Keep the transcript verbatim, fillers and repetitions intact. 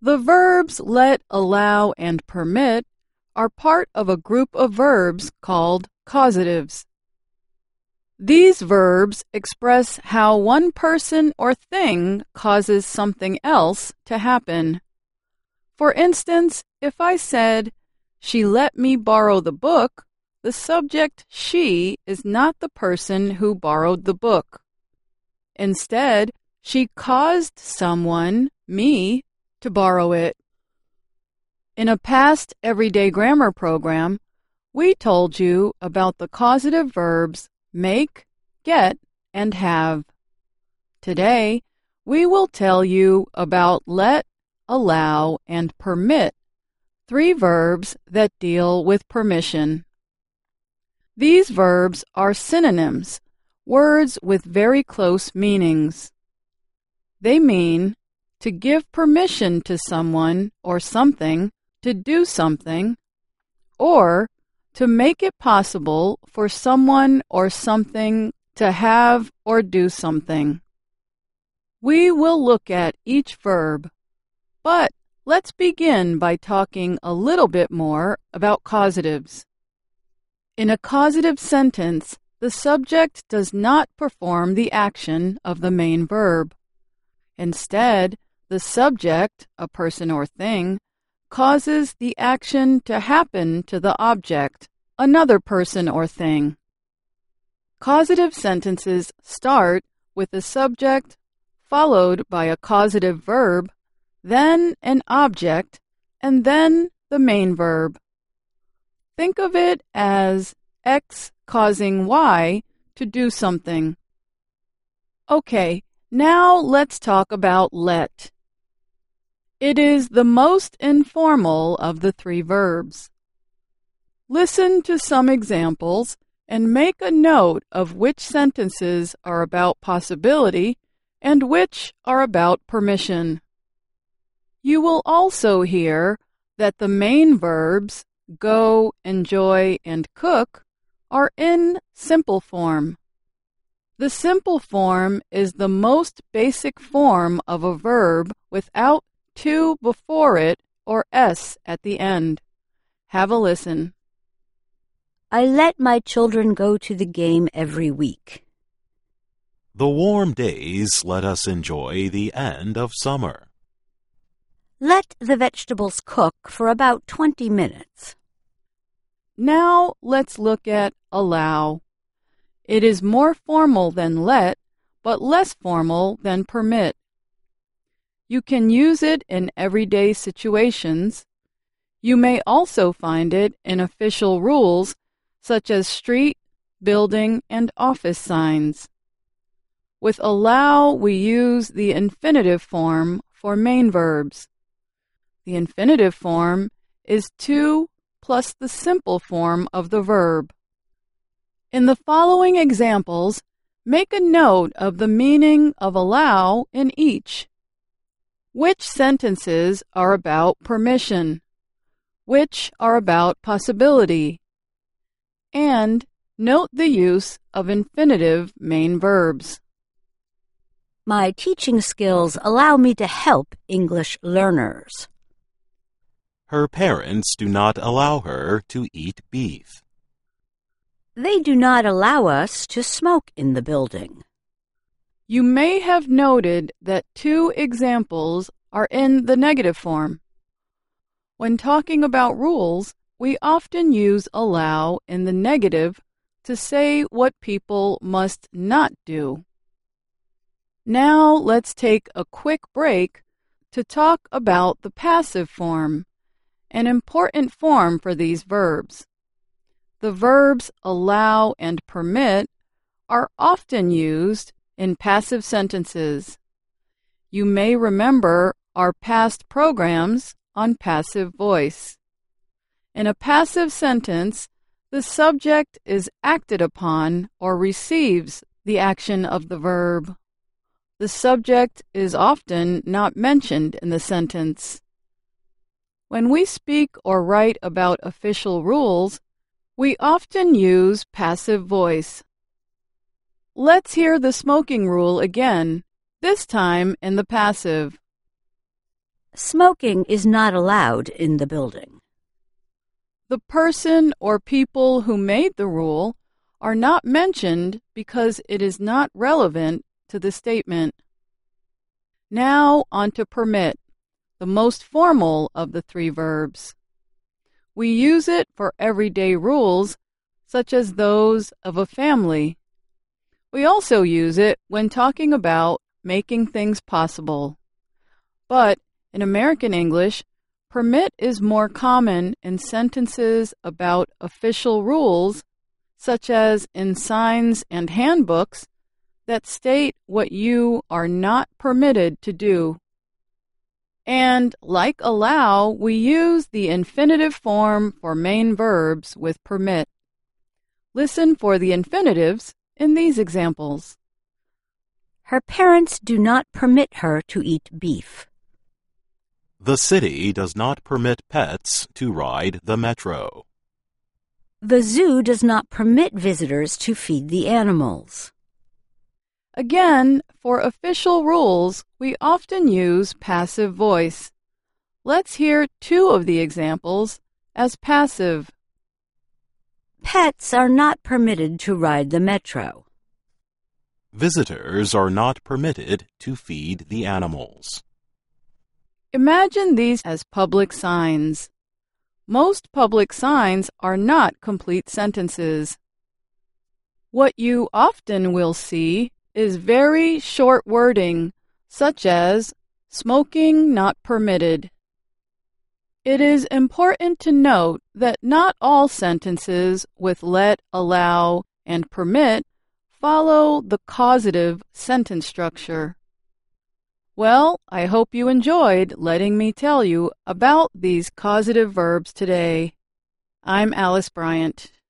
The verbs let, allow, and permit are part of a group of verbs called causatives. These verbs express how one person or thing causes something else to happen. For instance, if I said, "She let me borrow the book," the subject "she" is not the person who borrowed the book. Instead, she caused someone, me, to borrow it. In a past everyday grammar program, we told you about the causative verbs make, get, and have. Today, we will tell you about let, allow, and permit, three verbs that deal with permission. These verbs are synonyms, words with very close meanings. They mean to give permission to someone or something to do something, or to make it possible for someone or something to have or do something. We will look at each verb, but let's begin by talking a little bit more about causatives. In a causative sentence, the subject does not perform the action of the main verb. Instead, the subject, a person or thing, causes the action to happen to the object, another person or thing. Causative sentences start with the subject, followed by a causative verb, then an object, and then the main verb. Think of it as X causing Y to do something. Okay, now let's talk about let. It is the most informal of the three verbs. Listen to some examples and make a note of which sentences are about possibility and which are about permission. You will also hear that the main verbs go, enjoy, and cook are in simple form. The simple form is the most basic form of a verb without to before it or s at the end. Have a listen. I let my children go to the game every week. The warm days let us enjoy the end of summer. Let the vegetables cook for about twenty minutes. Now let's look at allow. It is more formal than let, but less formal than permit. You can use it in everyday situations. You may also find it in official rules such as street, building, and office signs. With allow, we use the infinitive form for main verbs. The infinitive form is to plus the simple form of the verb. In the following examples, make a note of the meaning of allow in each. Which sentences are about permission? Which are about possibility? And note the use of infinitive main verbs. My teaching skills allow me to help English learners. Her parents do not allow her to eat beef. They do not allow us to smoke in the building. You may have noted that two examples are in the negative form. When talking about rules, we often use allow in the negative to say what people must not do. Now let's take a quick break to talk about the passive form, an important form for these verbs. The verbs allow and permit are often used in passive sentences. You may remember our past programs on passive voice. In a passive sentence, the subject is acted upon or receives the action of the verb. The subject is often not mentioned in the sentence. When we speak or write about official rules, we often use passive voice. Let's hear the smoking rule again, this time in the passive. Smoking is not allowed in the building. The person or people who made the rule are not mentioned because it is not relevant to the statement. Now on to permit, the most formal of the three verbs. We use it for everyday rules, such as those of a family. We also use it when talking about making things possible. But in American English, permit is more common in sentences about official rules, such as in signs and handbooks, that state what you are not permitted to do. And like allow, we use the infinitive form for main verbs with permit. Listen for the infinitives in these examples. Her parents do not permit her to eat beef. The city does not permit pets to ride the metro. The zoo does not permit visitors to feed the animals. Again, for official rules, we often use passive voice. Let's hear two of the examples as passive. Pets are not permitted to ride the metro. Visitors are not permitted to feed the animals. Imagine these as public signs. Most public signs are not complete sentences. What you often will see is very short wording, such as smoking not permitted. It is important to note that not all sentences with let, allow, and permit follow the causative sentence structure. Well, I hope you enjoyed letting me tell you about these causative verbs today. I'm Alice Bryant.